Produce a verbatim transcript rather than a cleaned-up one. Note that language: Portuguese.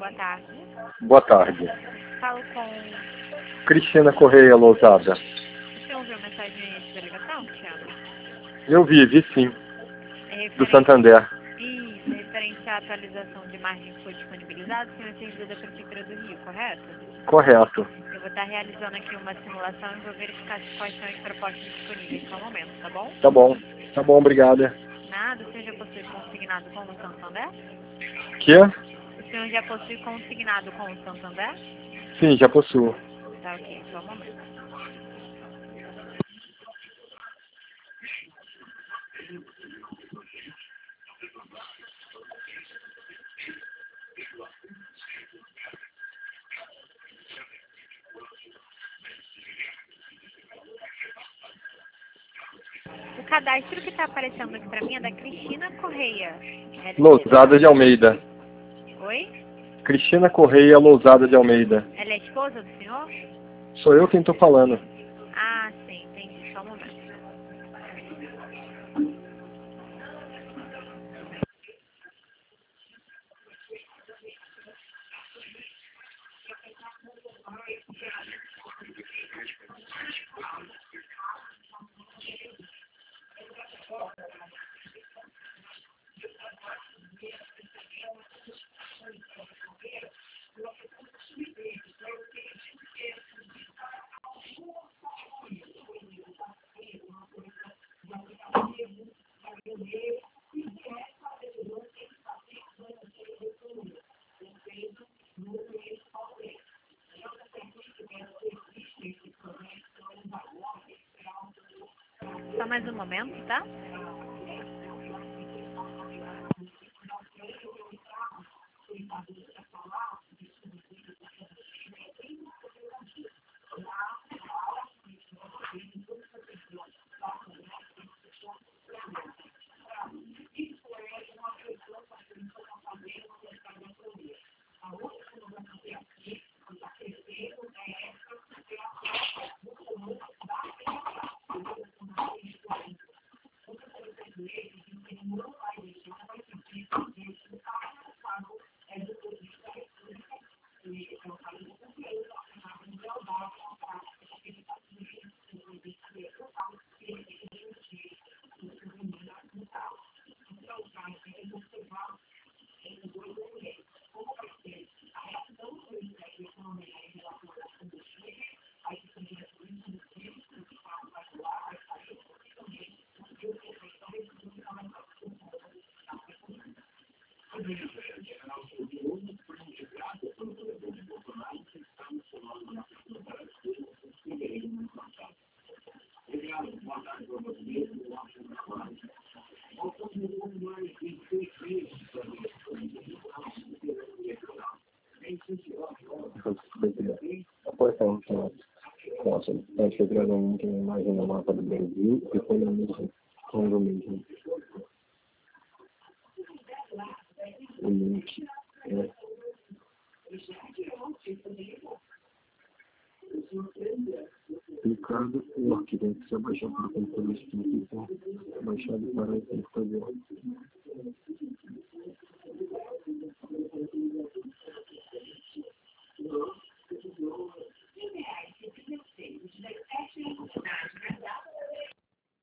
boa tarde. Boa tarde. Falo com... Cristina Correia Lousada. O senhor ouviu a mensagem de delegação, Cristiano? Eu vi, vi sim. É Do Santander. Isso, referente à atualização de margem que foi disponibilizada, o senhor é servidor da Prefeitura do Rio, correto? Correto. Eu vou estar realizando aqui uma simulação e vou verificar quais são as propostas disponíveis no momento, tá bom? Tá bom. Tá bom, obrigada. Nada, o senhor já possui consignado com o Santander? Que? O senhor já possui consignado com o Santander? Sim, já possuo. Tá ok, só um momento. O cadastro que está aparecendo aqui para mim é da Cristina Correia. É Lousada de Almeida. Oi? Cristina Correia Lousada de Almeida. Ela é esposa do senhor? Sou eu quem tô falando. Ah, sim, entendi. Só um momento. Só mais um momento, tá? Após a última nossa, a gente fez uma imagem no mapa do Brasil e foi no mesmo, com o mesmo. O link, né? Ricardo, o arquivo que você baixar para o computador, baixado para o computador.